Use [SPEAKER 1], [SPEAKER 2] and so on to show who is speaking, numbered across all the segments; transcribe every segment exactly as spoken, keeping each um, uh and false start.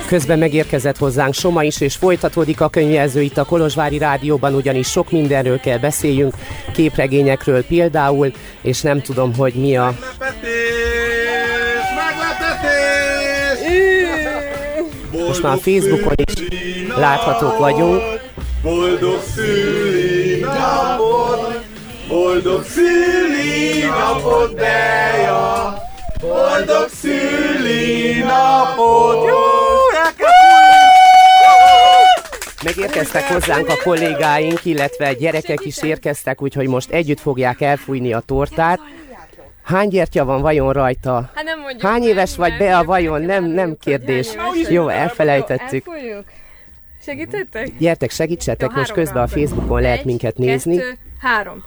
[SPEAKER 1] Közben megérkezett hozzánk Soma is, és folytatódik a könyvjelző itt a Kolozsvári Rádióban, ugyanis sok mindenről kell beszéljünk, képregényekről például, és nem tudom, hogy mi a...
[SPEAKER 2] Meglepetés! Meglepetés!
[SPEAKER 1] Most már a Facebookon is láthatók vagyunk.
[SPEAKER 2] Boldog szülinapod! Boldog szülinapod, Deja! Boldog szülinapod! Jó!
[SPEAKER 1] Megérkeztek hozzánk a kollégáink, illetve gyerekek is érkeztek, úgyhogy most együtt fogják elfújni a tortát. Hány gyertya van vajon rajta?
[SPEAKER 3] Hát nem mondjuk.
[SPEAKER 1] Hány éves vagy Bea vajon? Nem, nem kérdés. Jó, elfelejtettük.
[SPEAKER 3] Elfújjuk. Segítettek?
[SPEAKER 1] Gyertek, segítsetek, most közben a Facebookon lehet minket nézni.
[SPEAKER 3] Kettő, három.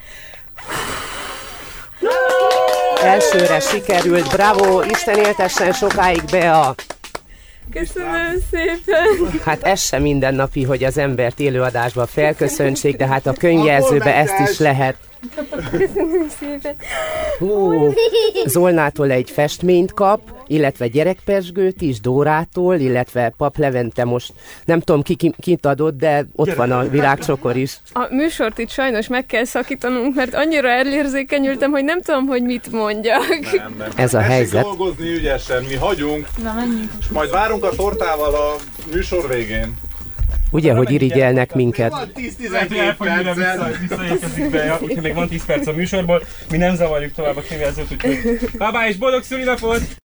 [SPEAKER 1] Elsőre sikerült, bravo, Isten éltessen sokáig, Bea!
[SPEAKER 3] Köszönöm szépen!
[SPEAKER 1] Hát ez sem mindennapi, hogy az embert élőadásban felköszöntsék, de hát a könyvjelzőbe ezt is lehet.
[SPEAKER 3] Köszönöm szépen!
[SPEAKER 1] Hú, Zolnától egy festményt kap, illetve gyerekpezsgőt is, Dórától, illetve Pap Levente most nem tudom ki kint adott, de ott van a virágcsokor is.
[SPEAKER 3] A műsort itt sajnos meg kell szakítanunk, mert annyira elérzékenyültem, hogy nem tudom, hogy mit mondjak.
[SPEAKER 2] Nem, nem.
[SPEAKER 1] Ez a
[SPEAKER 2] Esik
[SPEAKER 1] helyzet.
[SPEAKER 2] dolgozni ügyesen, mi hagyunk,
[SPEAKER 3] Na, menjünk.
[SPEAKER 2] és majd várunk a tortával a műsor végén.
[SPEAKER 1] Ugye, hogy irigyelnek minket.
[SPEAKER 2] Van tíz-tizenkét percet.
[SPEAKER 4] Visszaérkezik be, úgyhogy még van tíz perc a műsorból. Mi nem zavarjuk tovább a könyvjelzőt, úgyhogy bye-bye és boldog szülinapot!